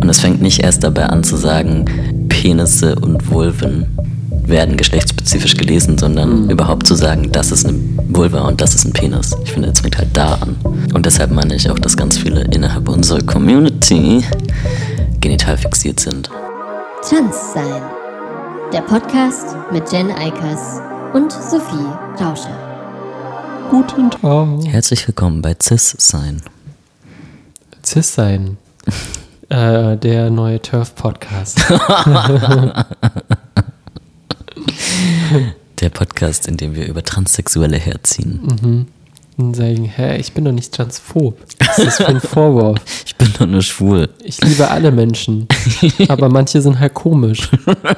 Und es fängt nicht erst dabei an zu sagen, Penisse und Vulven werden geschlechtsspezifisch gelesen, sondern überhaupt zu sagen, das ist eine Vulva und das ist ein Penis. Ich finde, es fängt halt da an. Und deshalb meine ich auch, dass ganz viele innerhalb unserer Community genital fixiert sind. Transsein. Der Podcast mit Jen Eikers und Sophie Rauscher. Guten Tag. Herzlich willkommen bei Cis-Sein. Cis-Sein. Der neue Turf-Podcast. Der Podcast, in dem wir über Transsexuelle herziehen. Mhm. Und sagen, ich bin doch nicht transphob. Was ist das für ein Vorwurf? Ich bin doch nur schwul. Ich liebe alle Menschen, aber manche sind halt komisch.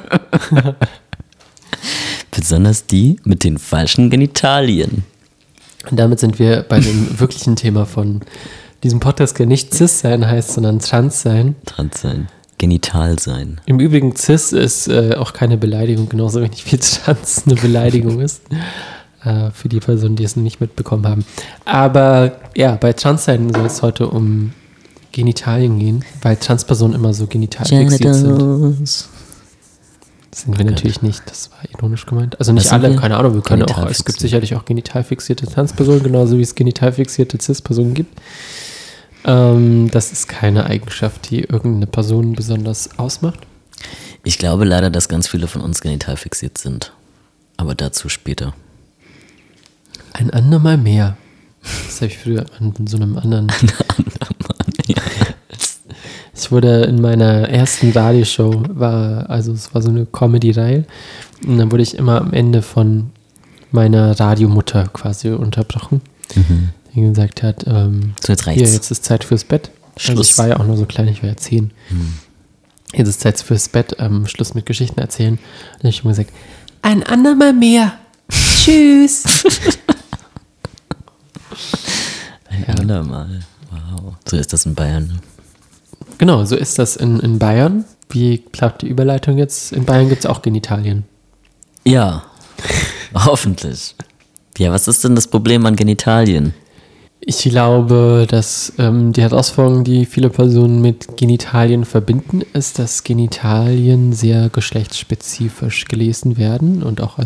Besonders die mit den falschen Genitalien. Und damit sind wir bei dem wirklichen Thema von diesem Podcast, der nicht Cis sein heißt, sondern Trans sein. Trans sein. Genital sein. Im Übrigen, Cis ist auch keine Beleidigung, genauso wenig wie Trans eine Beleidigung ist. Für die Personen, die es nicht mitbekommen haben. Aber ja, bei Transsein soll es heute um Genitalien gehen, weil Transpersonen immer so genital fixiert sind. Das sind wir natürlich nicht, das war ironisch gemeint. Also nicht alle, keine Ahnung, wir können auch, es gibt sicherlich auch genital fixierte Transpersonen, genauso wie es genital fixierte Cis-Personen gibt. Das ist keine Eigenschaft, die irgendeine Person besonders ausmacht. Ich glaube leider, dass ganz viele von uns genital fixiert sind. Aber dazu später. Ein andermal mehr. Das habe ich früher an so einem anderen... Ja. Ich wurde in meiner ersten Radioshow, es war so eine Comedy-Reihe, und dann wurde ich immer am Ende von meiner Radiomutter quasi unterbrochen, die gesagt hat, so jetzt reicht's. Hier, jetzt ist Zeit fürs Bett. Schluss. Also ich war ja auch nur so klein, ich war ja 10. Jetzt ist Zeit fürs Bett, Schluss mit Geschichten erzählen. Und dann habe ich immer gesagt, ein andermal mehr. Tschüss. Ein andermal. Wow. So ist das in Bayern. Genau, so ist das in Bayern. Wie klappt die Überleitung jetzt? In Bayern gibt es auch Genitalien. Ja, hoffentlich. Ja, was ist denn das Problem an Genitalien? Ich glaube, dass die Herausforderung, die viele Personen mit Genitalien verbinden, ist, dass Genitalien sehr geschlechtsspezifisch gelesen werden und auch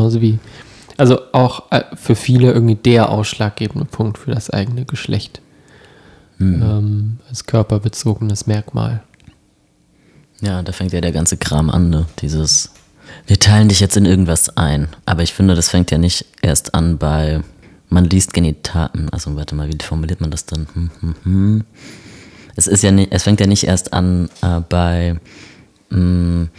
auch für viele irgendwie der ausschlaggebende Punkt für das eigene Geschlecht. Als körperbezogenes Merkmal. Ja, da fängt ja der ganze Kram an, ne? Dieses, wir teilen dich jetzt in irgendwas ein. Aber ich finde, das fängt ja nicht erst an bei, man liest Genitalien, also warte mal, wie formuliert man das dann? Es fängt ja nicht erst an bei, Moment.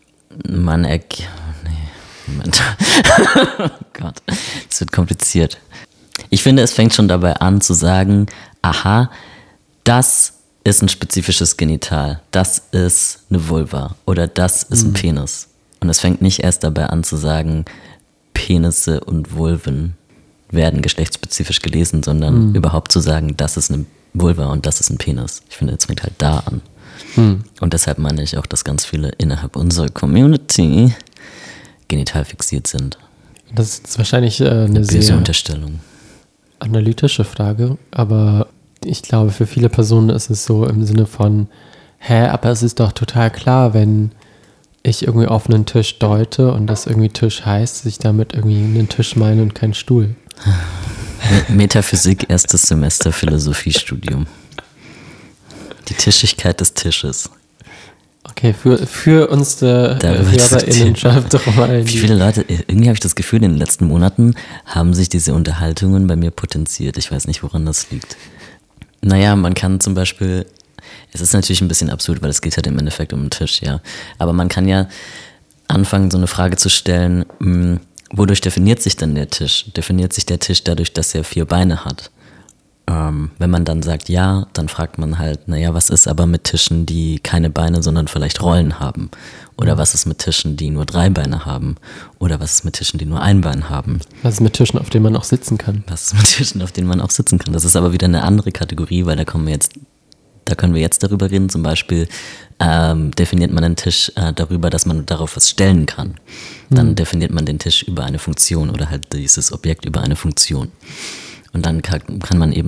Oh Gott, es wird kompliziert. Ich finde, es fängt schon dabei an zu sagen, aha, das ist ein spezifisches Genital, das ist eine Vulva oder das ist ein Penis. Und es fängt nicht erst dabei an zu sagen, Penisse und Vulven werden geschlechtsspezifisch gelesen, sondern überhaupt zu sagen, das ist eine Vulva und das ist ein Penis. Ich finde, es fängt halt da an. Und deshalb meine ich auch, dass ganz viele innerhalb unserer Community genital fixiert sind. Das ist wahrscheinlich eine böse sehr Unterstellung. Analytische Frage, aber ich glaube, für viele Personen ist es so im Sinne von, aber es ist doch total klar, wenn ich irgendwie auf einen Tisch deute und das irgendwie Tisch heißt, dass ich damit irgendwie einen Tisch meine und keinen Stuhl. Metaphysik, erstes Semester Philosophiestudium. Die Tischigkeit des Tisches. Okay, für unsere HörerInnenschaft doch mal. Wie viele Leute, irgendwie habe ich das Gefühl, in den letzten Monaten haben sich diese Unterhaltungen bei mir potenziert. Ich weiß nicht, woran das liegt. Naja, man kann zum Beispiel, es ist natürlich ein bisschen absurd, weil es geht halt im Endeffekt um einen Tisch, ja. Aber man kann ja anfangen, so eine Frage zu stellen, wodurch definiert sich denn der Tisch? Definiert sich der Tisch dadurch, dass er 4 Beine hat? Wenn man dann sagt ja, dann fragt man halt, naja, was ist aber mit Tischen, die keine Beine, sondern vielleicht Rollen haben? Oder was ist mit Tischen, die nur 3 Beine haben? Oder was ist mit Tischen, die nur ein Bein haben? Was ist mit Tischen, auf denen man auch sitzen kann? Was ist mit Tischen, auf denen man auch sitzen kann? Das ist aber wieder eine andere Kategorie, weil da können wir jetzt darüber reden. Zum Beispiel definiert man einen Tisch darüber, dass man darauf was stellen kann. Dann definiert man den Tisch über eine Funktion oder halt dieses Objekt über eine Funktion. Und dann kann man eben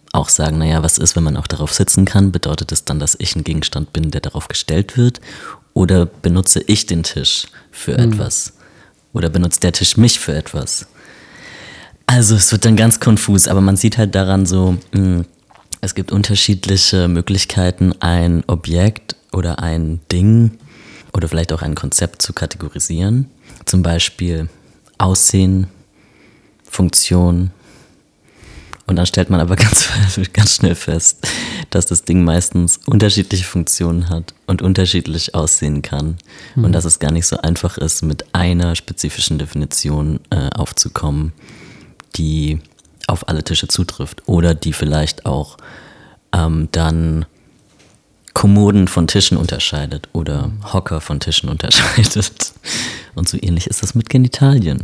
auch sagen, naja, was ist, wenn man auch darauf sitzen kann? Bedeutet es dann, dass ich ein Gegenstand bin, der darauf gestellt wird? Oder benutze ich den Tisch für etwas? Oder benutzt der Tisch mich für etwas? Also es wird dann ganz konfus, aber man sieht halt daran so, es gibt unterschiedliche Möglichkeiten, ein Objekt oder ein Ding oder vielleicht auch ein Konzept zu kategorisieren. Zum Beispiel Aussehen, Funktion. Und dann stellt man aber ganz schnell fest, dass das Ding meistens unterschiedliche Funktionen hat und unterschiedlich aussehen kann. Und dass es gar nicht so einfach ist, mit einer spezifischen Definition aufzukommen, die auf alle Tische zutrifft. Oder die vielleicht auch dann Kommoden von Tischen unterscheidet oder Hocker von Tischen unterscheidet. Und so ähnlich ist das mit Genitalien.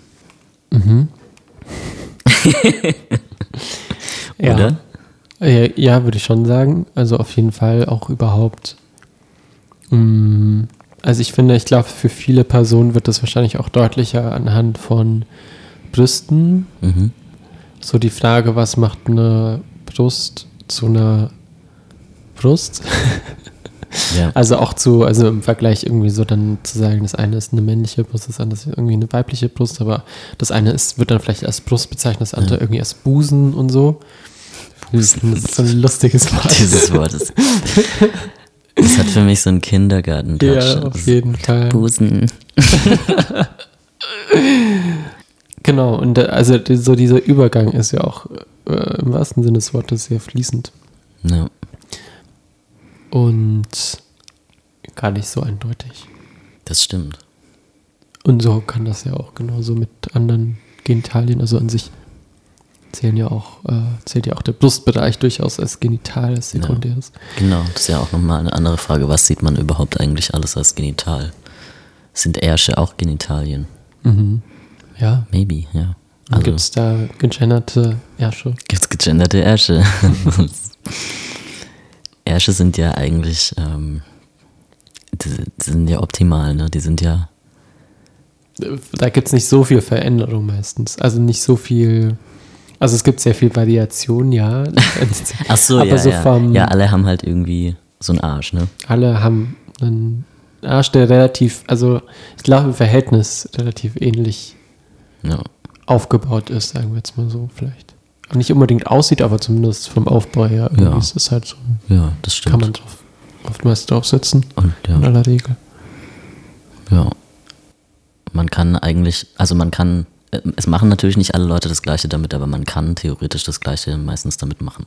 Oder? Ja, würde ich schon sagen. Also auf jeden Fall auch überhaupt. Also ich glaube, für viele Personen wird das wahrscheinlich auch deutlicher anhand von Brüsten. So die Frage, was macht eine Brust zu einer Brust? Ja. Also im Vergleich irgendwie so dann zu sagen, das eine ist eine männliche Brust, das andere ist irgendwie eine weibliche Brust, aber das eine wird dann vielleicht als Brust bezeichnet, das andere irgendwie als Busen und so. Busen, das ist so ein lustiges Wort. Dieses Wort ist. Das hat für mich so einen Kindergarten-Touch. Ja, auf jeden Fall. Busen. Genau, und also so dieser Übergang ist ja auch im wahrsten Sinne des Wortes sehr fließend. Ja. Und gar nicht so eindeutig. Das stimmt. Und so kann das ja auch genauso mit anderen Genitalien, also an sich zählt ja auch der Brustbereich durchaus als Genital, als sekundäres. Ja, genau, das ist ja auch nochmal eine andere Frage. Was sieht man überhaupt eigentlich alles als genital? Sind Ärsche auch Genitalien? Ja. Maybe, ja. Also, gibt es da gegenderte Ärsche? Gibt es gegenderte Ärsche? Ärsche sind ja eigentlich, die sind ja optimal, ne? Die sind ja... Da gibt es nicht so viel Veränderung meistens. Also nicht so viel... Also es gibt sehr viel Variation, ja. Ach so, aber ja, so ja, alle haben halt irgendwie so einen Arsch, ne? Alle haben einen Arsch, der relativ, also ich glaube im Verhältnis relativ ähnlich aufgebaut ist, sagen wir jetzt mal so vielleicht. Nicht unbedingt aussieht, aber zumindest vom Aufbau her irgendwie ist es halt so. Ja, das stimmt. Kann man oftmals draufsetzen, in aller Regel. Ja. Man kann eigentlich, es machen natürlich nicht alle Leute das Gleiche damit, aber man kann theoretisch das Gleiche meistens damit machen.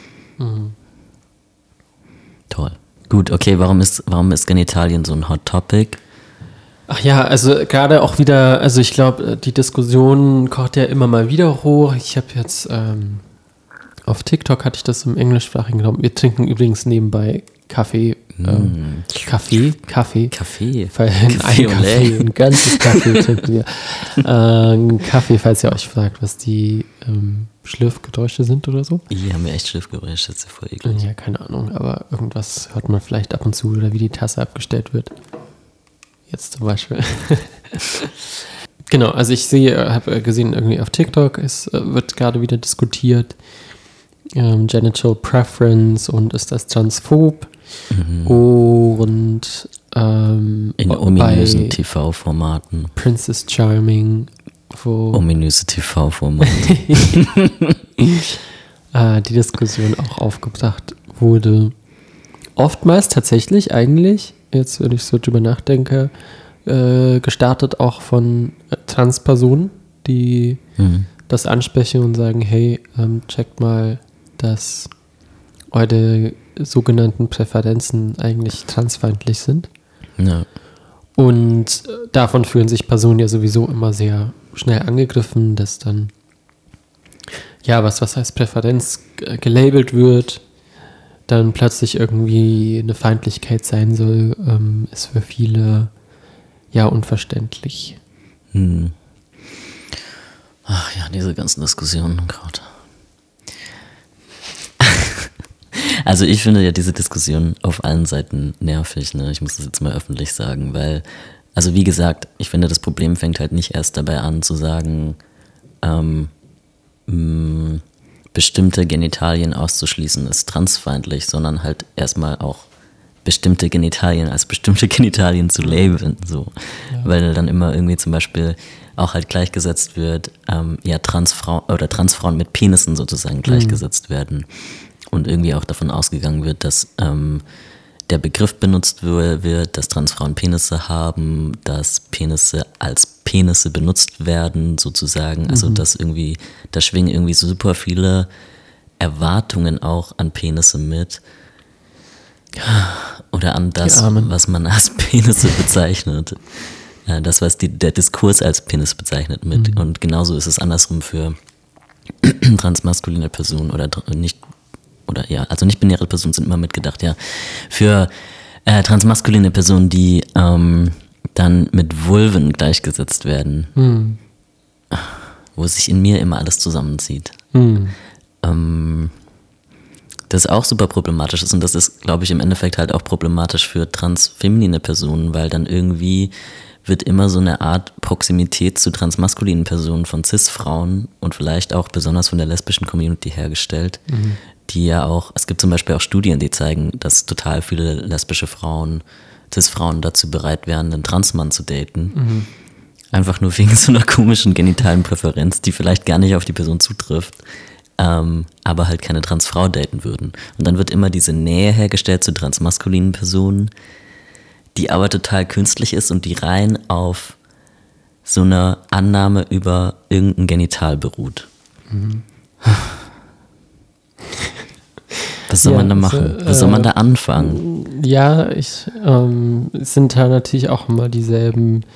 Toll. Gut, okay, warum ist Genitalien so ein Hot Topic? Ach ja, also gerade auch wieder, also ich glaube, die Diskussion kocht ja immer mal wieder hoch. Ich habe jetzt auf TikTok hatte ich das im englischsprachigen Raum. Wir trinken übrigens nebenbei Kaffee. Kaffee? Kaffee. Ein ganzes Kaffee trinken wir. Kaffee, falls ihr euch fragt, was die Schlürfgeräusche sind oder so. Hier haben wir echt Schlürfgeräusche, das ist ja voll eklig. Ja, keine Ahnung, aber irgendwas hört man vielleicht ab und zu oder wie die Tasse abgestellt wird. Jetzt zum Beispiel. Genau, also ich habe gesehen, irgendwie auf TikTok, es wird gerade wieder diskutiert, Genital Preference und ist das transphob? Und in ominösen TV-Formaten. Princess Charming, wo ominöse TV-Formate. Die Diskussion auch aufgebracht wurde. Oftmals tatsächlich eigentlich, jetzt wenn ich so drüber nachdenke, gestartet auch von Transpersonen, die das ansprechen und sagen, hey, checkt mal, dass eure sogenannten Präferenzen eigentlich transfeindlich sind. Ja. Und davon fühlen sich Personen ja sowieso immer sehr schnell angegriffen, dass dann was als Präferenz gelabelt wird, dann plötzlich irgendwie eine Feindlichkeit sein soll, ist für viele unverständlich. Ach ja, diese ganzen Diskussionen gerade. Also ich finde ja diese Diskussion auf allen Seiten nervig, ne? Ich muss das jetzt mal öffentlich sagen, weil, also wie gesagt, ich finde, das Problem fängt halt nicht erst dabei an zu sagen, bestimmte Genitalien auszuschließen ist transfeindlich, sondern halt erstmal auch bestimmte Genitalien als bestimmte Genitalien zu labeln, so. Ja. Weil dann immer irgendwie zum Beispiel auch halt gleichgesetzt wird, Transfrauen mit Penissen sozusagen gleichgesetzt werden und irgendwie auch davon ausgegangen wird, dass der Begriff benutzt wird, dass Transfrauen Penisse haben, dass Penisse als Penisse benutzt werden sozusagen, also dass irgendwie, da schwingen irgendwie so super viele Erwartungen auch an Penisse mit oder an das, was man als Penisse bezeichnet. Das, was der Diskurs als Penis bezeichnet mit. Und genauso ist es andersrum für transmaskuline Personen oder nicht binäre Personen sind immer mitgedacht, ja. Für transmaskuline Personen, die dann mit Vulven gleichgesetzt werden, wo sich in mir immer alles zusammenzieht. Das auch super problematisch ist und das ist, glaube ich, im Endeffekt halt auch problematisch für transfeminine Personen, weil dann irgendwie wird immer so eine Art Proximität zu transmaskulinen Personen von Cis-Frauen und vielleicht auch besonders von der lesbischen Community hergestellt, die ja auch, es gibt zum Beispiel auch Studien, die zeigen, dass total viele lesbische Frauen, Cis-Frauen dazu bereit wären, einen Transmann zu daten. Einfach nur wegen so einer komischen genitalen Präferenz, die vielleicht gar nicht auf die Person zutrifft, aber halt keine Transfrau daten würden. Und dann wird immer diese Nähe hergestellt zu transmaskulinen Personen, die aber total künstlich ist und die rein auf so einer Annahme über irgendein Genital beruht. Was soll man da machen? Was soll man da anfangen? Ja, es sind da natürlich auch immer dieselben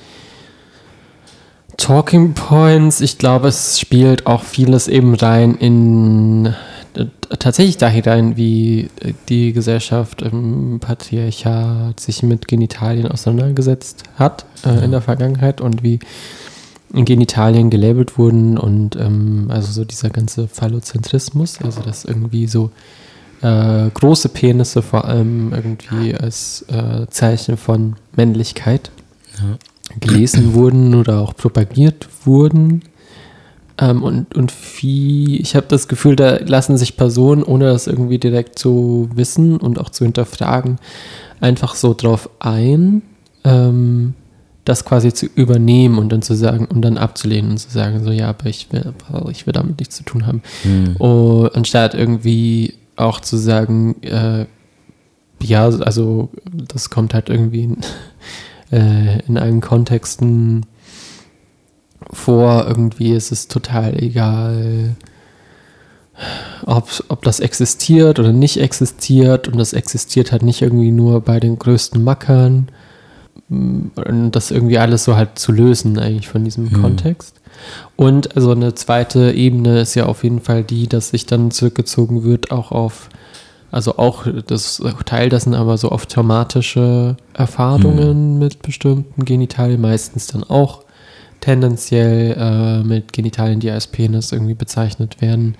Talking Points. Ich glaube, es spielt auch vieles eben rein tatsächlich da hinein, wie die Gesellschaft im Patriarchat sich mit Genitalien auseinandergesetzt hat in der Vergangenheit und wie Genitalien gelabelt wurden und also so dieser ganze Phallozentrismus, also dass irgendwie so große Penisse vor allem irgendwie als Zeichen von Männlichkeit gelesen wurden oder auch propagiert wurden. Und ich habe das Gefühl, da lassen sich Personen, ohne das irgendwie direkt zu wissen und auch zu hinterfragen, einfach so drauf ein, das quasi zu übernehmen und dann zu sagen und dann abzulehnen und zu sagen, so ja, aber ich will damit nichts zu tun haben. Anstatt irgendwie auch zu sagen, ja, also das kommt halt irgendwie in allen Kontexten vor, irgendwie ist es total egal, ob das existiert oder nicht existiert und das existiert halt nicht irgendwie nur bei den größten Mackern und das irgendwie alles so halt zu lösen eigentlich von diesem Kontext. Und also eine zweite Ebene ist ja auf jeden Fall die, dass sich dann zurückgezogen wird auch auf, also auch das Teil dessen, aber so auf traumatische Erfahrungen mit bestimmten Genitalien, meistens dann auch tendenziell mit Genitalien, die als Penis irgendwie bezeichnet werden.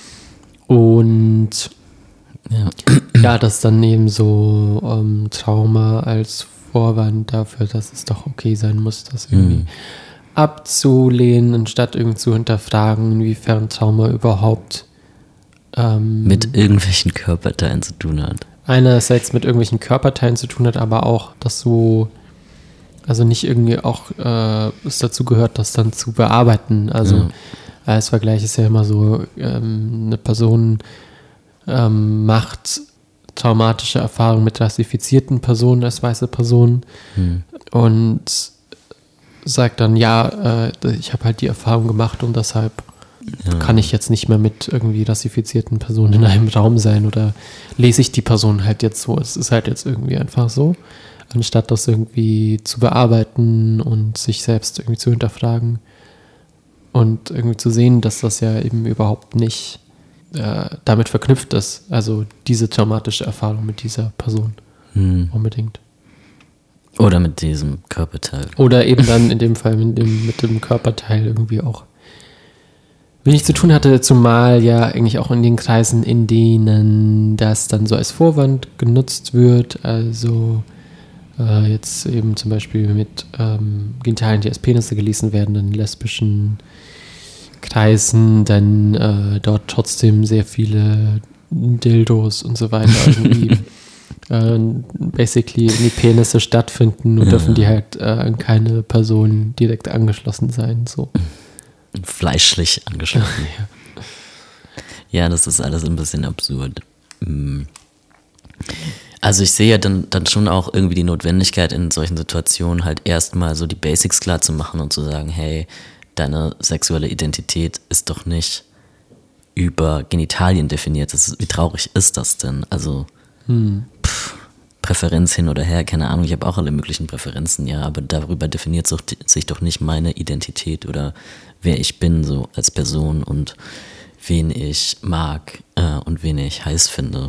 Und ja, das dann eben so Trauma als Vorwand dafür, dass es doch okay sein muss, das irgendwie abzulehnen, anstatt irgendwie zu hinterfragen, inwiefern Trauma überhaupt mit irgendwelchen Körperteilen zu tun hat. Einerseits mit irgendwelchen Körperteilen zu tun hat, aber auch, dass so, also nicht irgendwie auch es dazu gehört, das dann zu bearbeiten. Also als Vergleich ist ja immer so, eine Person macht traumatische Erfahrungen mit rassifizierten Personen als weiße Personen und sagt dann, ja, ich habe halt die Erfahrung gemacht und deshalb kann ich jetzt nicht mehr mit irgendwie rassifizierten Personen in einem Raum sein oder lese ich die Person halt jetzt so. Es ist halt jetzt irgendwie einfach so, anstatt das irgendwie zu bearbeiten und sich selbst irgendwie zu hinterfragen und irgendwie zu sehen, dass das ja eben überhaupt nicht damit verknüpft ist, also diese traumatische Erfahrung mit dieser Person unbedingt. Oder mit diesem Körperteil. Oder eben dann in dem Fall mit dem Körperteil irgendwie auch wenig zu tun hatte, zumal ja eigentlich auch in den Kreisen, in denen das dann so als Vorwand genutzt wird, also jetzt eben zum Beispiel mit Genitalien, die als Penisse gelesen werden, in lesbischen Kreisen dann dort trotzdem sehr viele Dildos und so weiter irgendwie basically in die Penisse stattfinden und dürfen die halt an keine Person direkt angeschlossen sein. So. Fleischlich angeschlossen. Ja, das ist alles ein bisschen absurd. Also ich sehe ja dann schon auch irgendwie die Notwendigkeit in solchen Situationen halt erstmal so die Basics klar zu machen und zu sagen, hey, deine sexuelle Identität ist doch nicht über Genitalien definiert. Wie traurig ist das denn? Also Präferenz hin oder her, keine Ahnung, ich habe auch alle möglichen Präferenzen, ja, aber darüber definiert sich doch nicht meine Identität oder wer ich bin so als Person und wen ich mag und wen ich heiß finde.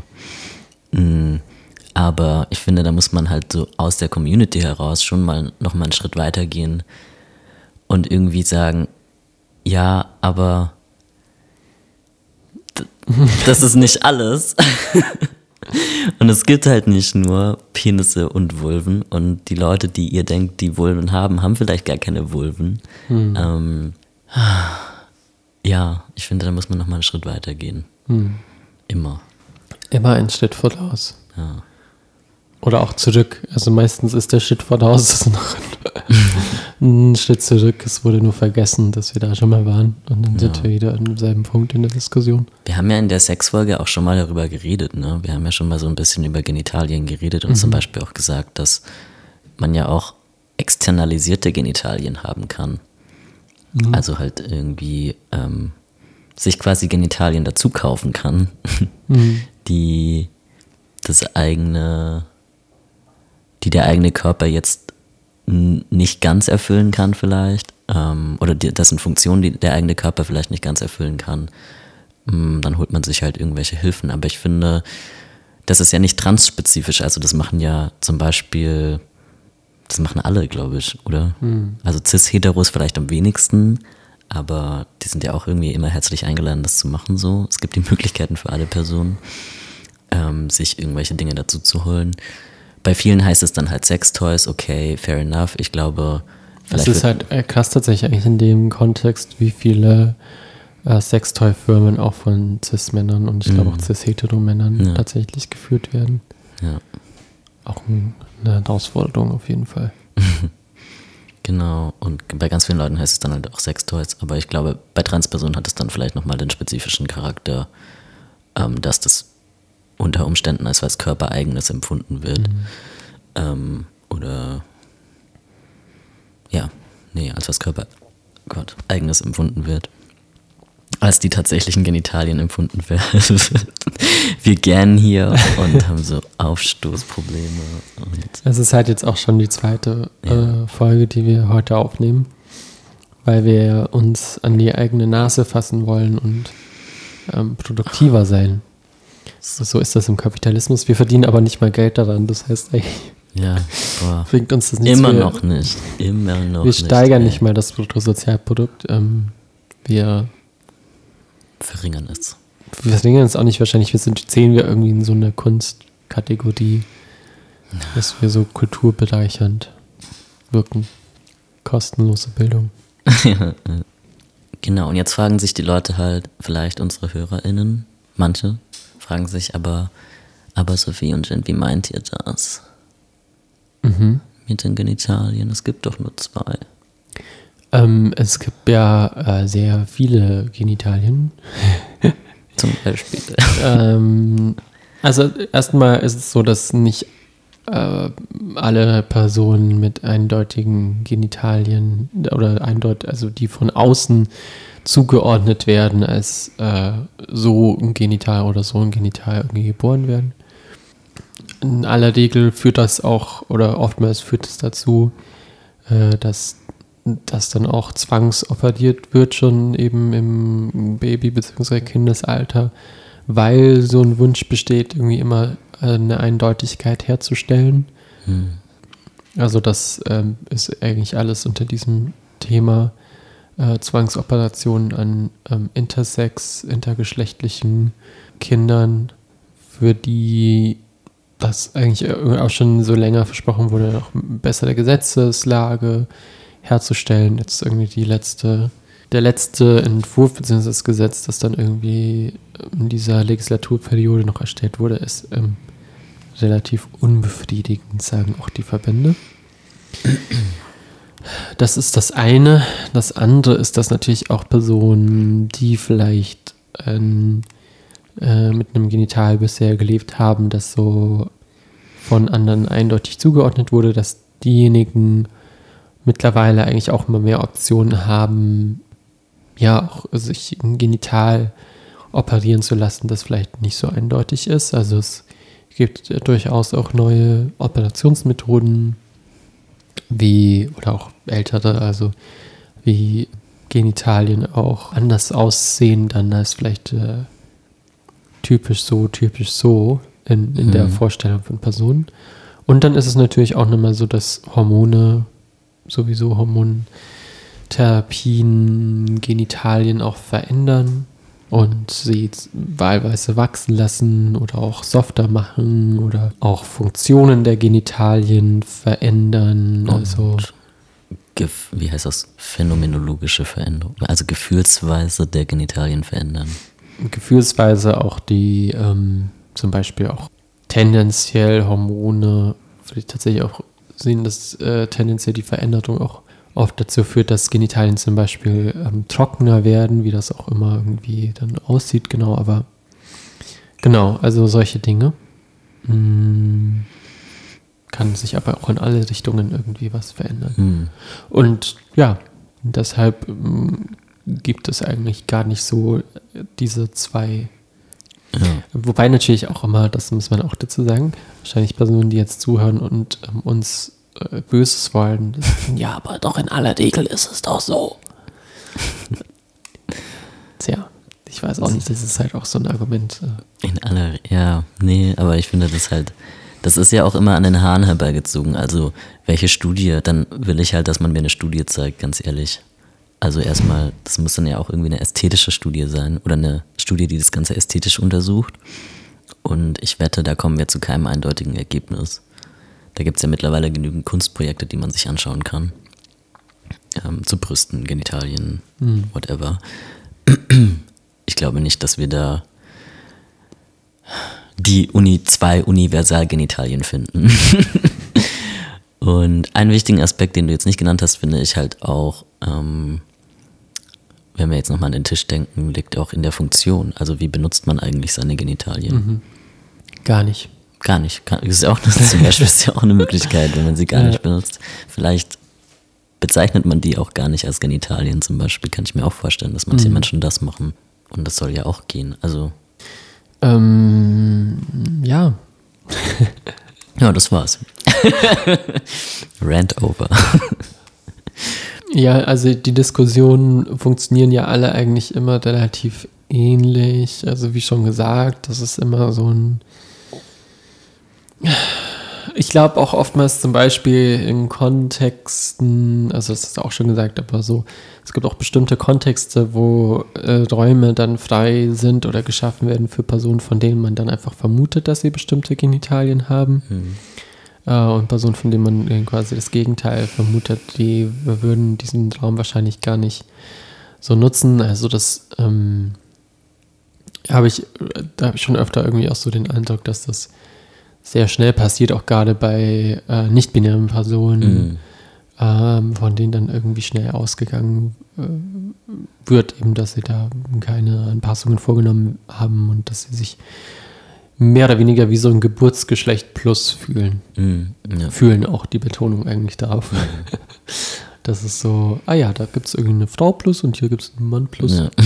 Aber ich finde, da muss man halt so aus der Community heraus schon noch mal einen Schritt weiter gehen und irgendwie sagen, ja, aber das ist nicht alles. Und es gibt halt nicht nur Penisse und Vulven und die Leute, die ihr denkt, die Vulven haben vielleicht gar keine Vulven. Ja, ich finde, da muss man noch mal einen Schritt weiter gehen. Immer. Immer einen Schritt voraus. Ja. Oder auch zurück. Also meistens ist der Schritt voraus noch ein Schritt zurück. Es wurde nur vergessen, dass wir da schon mal waren. Und dann sind wir wieder an demselben Punkt in der Diskussion. Wir haben ja in der Sexfolge auch schon mal darüber geredet, ne? Wir haben ja schon mal so ein bisschen über Genitalien geredet und zum Beispiel auch gesagt, dass man ja auch externalisierte Genitalien haben kann. Also halt irgendwie sich quasi Genitalien dazu kaufen kann, die der eigene Körper jetzt nicht ganz erfüllen kann vielleicht, oder dessen Funktion der eigene Körper vielleicht nicht ganz erfüllen kann. Dann holt man sich halt irgendwelche Hilfen. Aber ich finde, das ist ja nicht transspezifisch. Also das machen ja zum Beispiel, das machen alle, glaube ich, oder? Also Cis-Heteros vielleicht am wenigsten, aber die sind ja auch irgendwie immer herzlich eingeladen, das zu machen so. Es gibt die Möglichkeiten für alle Personen, sich irgendwelche Dinge dazu zu holen. Bei vielen heißt es dann halt Sextoys, okay, fair enough. Ich glaube, vielleicht. Es ist halt krass tatsächlich eigentlich in dem Kontext, wie viele Sextoy-Firmen auch von Cis-Männern und ich glaube auch Cis-Hetero-Männern tatsächlich geführt werden. Ja. Auch eine Herausforderung auf jeden Fall. Genau, und bei ganz vielen Leuten heißt es dann halt auch Sextoys, aber ich glaube, bei Transpersonen hat es dann vielleicht nochmal den spezifischen Charakter, dass das unter Umständen als was Körpereigenes empfunden wird. Oder als was Körpereigenes empfunden wird. Als die tatsächlichen Genitalien empfunden werden. Wir gähnen hier und haben so Aufstoßprobleme. Es ist halt jetzt auch schon die zweite Folge, die wir heute aufnehmen, weil wir uns an die eigene Nase fassen wollen und produktiver sein. So ist das im Kapitalismus. Wir verdienen aber nicht mal Geld daran. Das heißt eigentlich, bringt uns das nichts. Immer noch nicht. Wir steigern nicht mal das Bruttosozialprodukt. Wir verringern es. Wir verringern es auch nicht wahrscheinlich. Zählen wir irgendwie in so eine Kunstkategorie, dass wir so kulturbereichernd wirken. Kostenlose Bildung. Genau, und jetzt fragen sich die Leute halt, vielleicht unsere HörerInnen, manche, fragen sich aber Sophie und Jen, wie meint ihr das? Mit den Genitalien? Es gibt doch nur 2. Es gibt ja sehr viele Genitalien. Zum Beispiel. Also erstmal ist es so, dass nicht alle Personen mit eindeutigen Genitalien oder also die von außen zugeordnet werden als so ein Genital oder so ein Genital irgendwie geboren werden. In aller Regel führt das auch, oder oftmals führt es dazu, dass das dann auch zwangsoperiert wird, schon eben im Baby- bzw. Kindesalter, weil so ein Wunsch besteht, irgendwie immer eine Eindeutigkeit herzustellen. Also das ist eigentlich alles unter diesem Thema Zwangsoperationen an intergeschlechtlichen Kindern, für die das eigentlich auch schon so länger versprochen wurde, noch bessere Gesetzeslage herzustellen. Jetzt irgendwie die letzte der letzte Entwurf bzw. das Gesetz, das dann irgendwie in dieser Legislaturperiode noch erstellt wurde, ist relativ unbefriedigend, sagen auch die Verbände. Das ist das eine. Das andere ist, dass natürlich auch Personen, die vielleicht mit einem Genital bisher gelebt haben, das so von anderen eindeutig zugeordnet wurde, dass diejenigen mittlerweile eigentlich auch immer mehr Optionen haben, ja, auch sich ein Genital operieren zu lassen, das vielleicht nicht so eindeutig ist. Also es gibt durchaus auch neue Operationsmethoden, oder auch ältere, also wie Genitalien auch anders aussehen dann als vielleicht typisch so in der Vorstellung von Personen. Und dann ist es natürlich auch nochmal so, dass Hormontherapien Genitalien auch verändern und sie wahlweise wachsen lassen oder auch softer machen oder auch Funktionen der Genitalien verändern. Also wie heißt das? Phänomenologische Veränderung. Also Gefühlsweise der Genitalien verändern. Gefühlsweise auch die zum Beispiel auch tendenziell Hormone, vielleicht tatsächlich auch sehen, dass tendenziell die Veränderung auch oft dazu führt, dass Genitalien zum Beispiel trockener werden, wie das auch immer irgendwie dann aussieht, genau, aber genau, also solche Dinge. Kann sich aber auch in alle Richtungen irgendwie was verändern. Und ja, deshalb gibt es eigentlich gar nicht so diese zwei. Ja. Wobei natürlich auch immer, das muss man auch dazu sagen, wahrscheinlich Personen, die jetzt zuhören und uns Böses wollen, sagen, ja, aber doch in aller Regel ist es doch so. Tja, ich weiß auch nicht, das ist halt auch so ein Argument. Aber ich finde das ist ja auch immer an den Haaren herbeigezogen. Also welche Studie, dann will ich halt, dass man mir eine Studie zeigt, ganz ehrlich. Also erstmal, das muss dann ja auch irgendwie eine ästhetische Studie sein oder eine Studie, die das Ganze ästhetisch untersucht. Und ich wette, da kommen wir zu keinem eindeutigen Ergebnis. Da gibt es ja mittlerweile genügend Kunstprojekte, die man sich anschauen kann. Zu Brüsten, Genitalien, whatever. Ich glaube nicht, dass wir da die zwei Universalgenitalien finden. Und einen wichtigen Aspekt, den du jetzt nicht genannt hast, finde ich halt auch, wenn wir jetzt nochmal an den Tisch denken, liegt auch in der Funktion. Also wie benutzt man eigentlich seine Genitalien? Gar nicht. Gar nicht. Zum Beispiel ist ja auch eine Möglichkeit, wenn man sie gar nicht benutzt. Vielleicht bezeichnet man die auch gar nicht als Genitalien zum Beispiel. Kann ich mir auch vorstellen, dass manche Menschen das machen. Und das soll ja auch gehen. Also ja. Ja, das war's. Rant over. Ja, also die Diskussionen funktionieren ja alle eigentlich immer relativ ähnlich. Also wie schon gesagt, das ist immer so ein... Ich glaube auch oftmals zum Beispiel in Kontexten, also das ist auch schon gesagt, aber so, es gibt auch bestimmte Kontexte, wo Räume dann frei sind oder geschaffen werden für Personen, von denen man dann einfach vermutet, dass sie bestimmte Genitalien haben. Und Personen, von denen man quasi das Gegenteil vermutet, die würden diesen Raum wahrscheinlich gar nicht so nutzen. Also das da habe ich schon öfter irgendwie auch so den Eindruck, dass das sehr schnell passiert, auch gerade bei nicht-binären Personen, von denen dann irgendwie schnell ausgegangen wird, eben, dass sie da keine Anpassungen vorgenommen haben und dass sie sich mehr oder weniger wie so ein Geburtsgeschlecht plus fühlen. Fühlen auch die Betonung eigentlich darauf. Das ist so, da gibt es irgendwie eine Frau plus und hier gibt es einen Mann plus. Ja.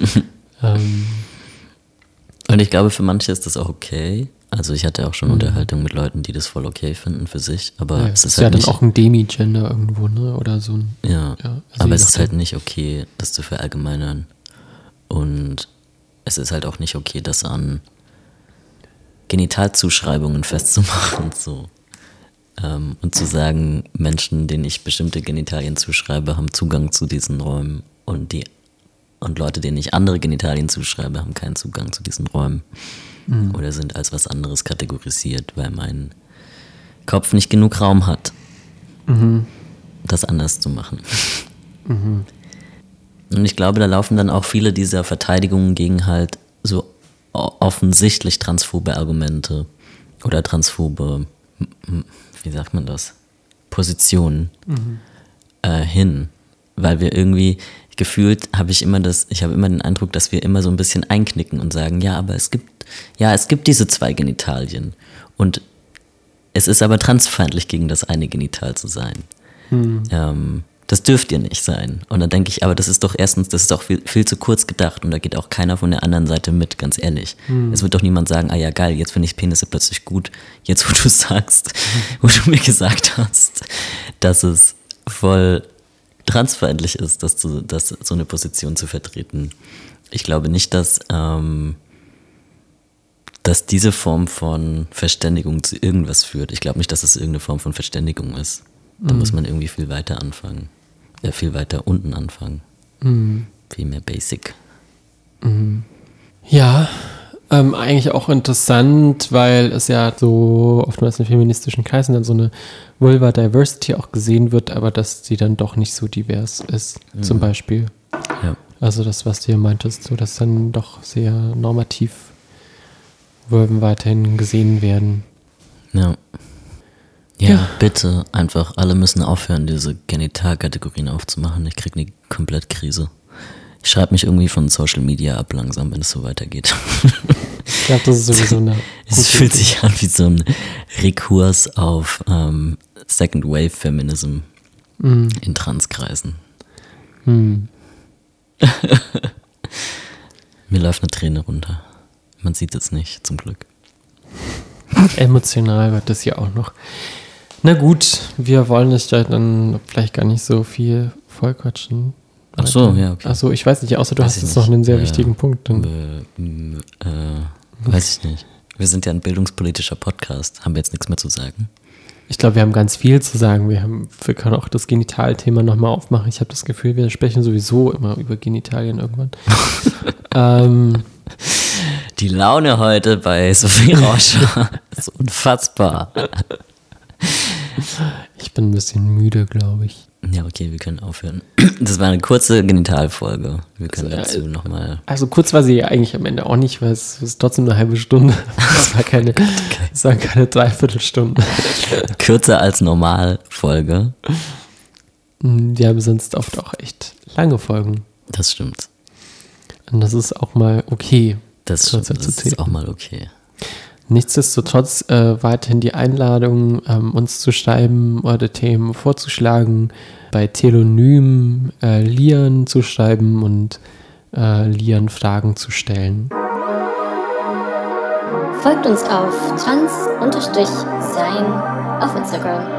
Und ich glaube, für manche ist das auch okay. Also ich hatte auch schon Unterhaltungen mit Leuten, die das voll okay finden für sich, aber es ist halt ja dann auch ein Demi-Gender irgendwo, ne? Oder so ein... Also aber es ist halt nicht okay, das zu verallgemeinern. Und es ist halt auch nicht okay, das an Genitalzuschreibungen festzumachen. So. Und zu sagen, Menschen, denen ich bestimmte Genitalien zuschreibe, haben Zugang zu diesen Räumen und Leute, denen ich andere Genitalien zuschreibe, haben keinen Zugang zu diesen Räumen. Oder sind als was anderes kategorisiert, weil mein Kopf nicht genug Raum hat, das anders zu machen. Und ich glaube, da laufen dann auch viele dieser Verteidigungen gegen halt so offensichtlich transphobe Argumente oder transphobe, wie sagt man das, Positionen hin. Weil wir irgendwie gefühlt ich habe immer den Eindruck, dass wir immer so ein bisschen einknicken und sagen, ja, aber es gibt diese 2 Genitalien. Und es ist aber transfeindlich, gegen das eine Genital zu sein. Das dürft ihr nicht sein. Und dann denke ich, aber das ist doch viel zu kurz gedacht und da geht auch keiner von der anderen Seite mit, ganz ehrlich. Es wird doch niemand sagen, ah ja geil, jetzt finde ich Penisse plötzlich gut, jetzt wo du sagst, wo du mir gesagt hast, dass es voll transfeindlich ist, so eine Position zu vertreten. Ich glaube nicht, dass diese Form von Verständigung zu irgendwas führt. Ich glaube nicht, dass es irgendeine Form von Verständigung ist. Da muss man irgendwie viel weiter anfangen. Viel weiter unten anfangen. Viel mehr basic. Ja, eigentlich auch interessant, weil es ja so oftmals in feministischen Kreisen dann so eine Vulva Diversity auch gesehen wird, aber dass sie dann doch nicht so divers ist, zum Beispiel. Ja. Also das, was du ja meintest, so dass dann doch sehr normativ Vulven weiterhin gesehen werden. Ja. Ja, bitte, einfach, alle müssen aufhören, diese Genitalkategorien aufzumachen. Ich krieg eine Komplettkrise. Ich schreibe mich irgendwie von Social Media ab langsam, wenn es so weitergeht. Ich glaube, das ist sowieso eine... Es fühlt sich an wie so ein Rekurs auf Second Wave Feminism in Transkreisen. Mir läuft eine Träne runter. Man sieht es nicht, zum Glück. Emotional wird das ja auch noch. Na gut, wir wollen es ja dann vielleicht gar nicht so viel vollquatschen. Ach so, ja, okay. Achso, ich weiß nicht, außer du hast jetzt noch einen sehr wichtigen Punkt. Weiß ich nicht. Wir sind ja ein bildungspolitischer Podcast. Haben wir jetzt nichts mehr zu sagen? Ich glaube, wir haben ganz viel zu sagen. Wir können auch das Genitalthema nochmal aufmachen. Ich habe das Gefühl, wir sprechen sowieso immer über Genitalien irgendwann. Die Laune heute bei Sophie Rauscher ist unfassbar. Ich bin ein bisschen müde, glaube ich. Ja, okay, wir können aufhören. Das war eine kurze Genitalfolge. Wir können dazu nochmal... Also kurz war sie ja eigentlich am Ende auch nicht, weil es ist trotzdem eine halbe Stunde. Es war keine Dreiviertelstunde. Kürzer als Normalfolge. Wir haben sonst oft auch echt lange Folgen. Das stimmt. Und das ist auch mal okay. Das ist auch mal okay. Nichtsdestotrotz weiterhin die Einladung, uns zu schreiben oder Themen vorzuschlagen, bei Telonym Lian zu schreiben und Lian Fragen zu stellen. Folgt uns auf trans-sein auf Instagram.